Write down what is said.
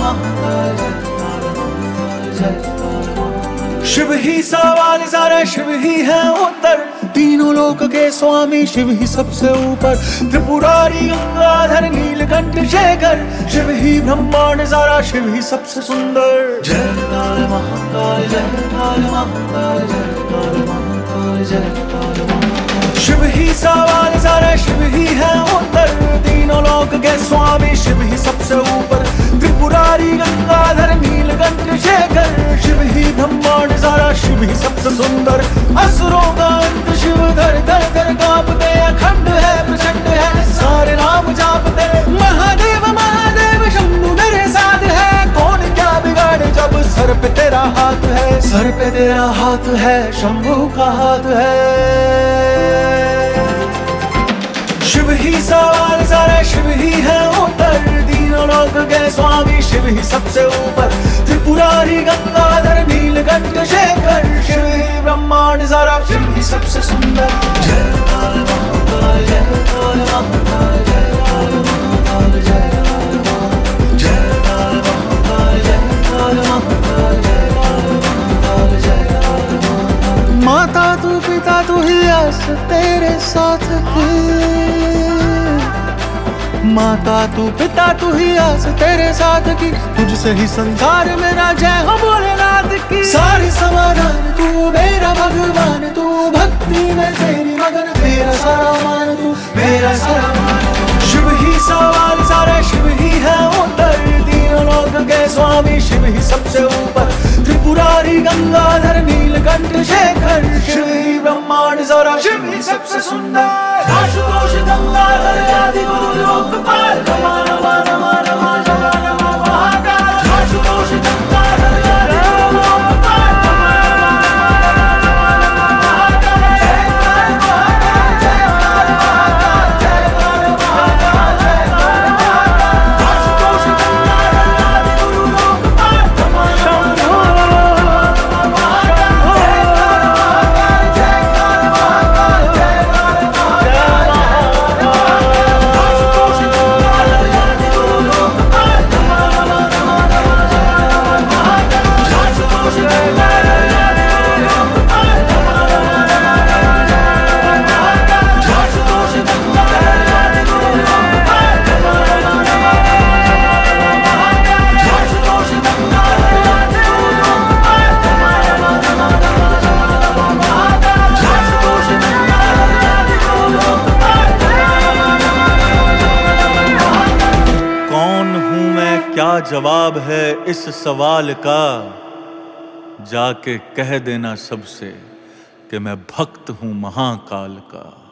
शिव ही सवाल सारा, शिव ही है उत्तर, तीनों लोक के स्वामी शिव ही सबसे ऊपर। त्रिपुरारी गंगाधर नीलकंठ शेखर, शिव ही ब्रह्मांड सारा, शिव ही सबसे सुंदर। जय काल महाकाल, जय काल महाकाल, जय काल महाकाल, जय काल महाकाल। शिव ही सवाल सारा, शिव ही है उत्तर, तीनों लोक के स्वामी शिव ही सबसे ऊपर। त्रिपुरारी गंगाधर नीलकंठ शेखर, शिव ही ब्रह्मांड सारा, शिव ही सबसे सुंदर। असुरों का अंत शिव धर धर धर कांपते, अखंड है प्रचंड है सारे नाम जापते। महादेव महादेव शंभु मेरे साथ है, कौन क्या बिगाड़े जब सर पे तेरा हाथ है। सर पे तेरा हाथ है, शंभु का हाथ है। शिव ही सवाल सारा, शिव ही है उत्तर, तीनों लोक के स्वामी शिव ही सबसे ऊपर। त्रिपुरारी गंगाधर नीलकंठ शेखर, शिव ही ब्रह्मांड सारा, शिव ही सबसे सुंदर। जय काल महाकाल, जय काल महाकाल, जय काल महाकाल, जय काल महाकाल, जय काल महाकाल, जय काल महाकाल, जय काल महाकाल, जय काल महाकाल। माता तू पिता तू ही आस तेरे साथ की, माता तू पिता तू ही आस तेरे साथ की, तुझसे ही संसार मेरा जय हो भोलेनाथ की। सारी समाधान तू मेरा भगवान, तू भक्ति में तेरी मगन, मेरा सारा मान तू, मेरा सारा मान। शिव ही सवाल सारा, शिव ही है उत्तर, तीनों लोक के स्वामी शिव ही सबसे ऊपर। त्रिपुरारी गंगाधर नीलकंठ शेखर, शिव ही ब्रह्मांड सारा, शिव ही सबसे सुंदर। आशुतोष गंगाधर आदि गुरु लोकपाल, नमः नमः नमः नमः नमः नमः महाकाल। आशुतोष गंगाधर आदि गुरु लोकपाल, नमः नमः नमः नमः महाकाल। जय काल महाकाल, जय काल महाकाल, जय काल महाकाल, जय काल महाकाल। आशुतोष गंगाधर आदि गुरु लोकपाल, नमः नमः नमः नमः महाकाल। जय काल महाकाल, जय काल महाकाल, जय काल महाकाल। क्या जवाब है इस सवाल का, जाके कह देना सबसे कि मैं भक्त हूं महाकाल का।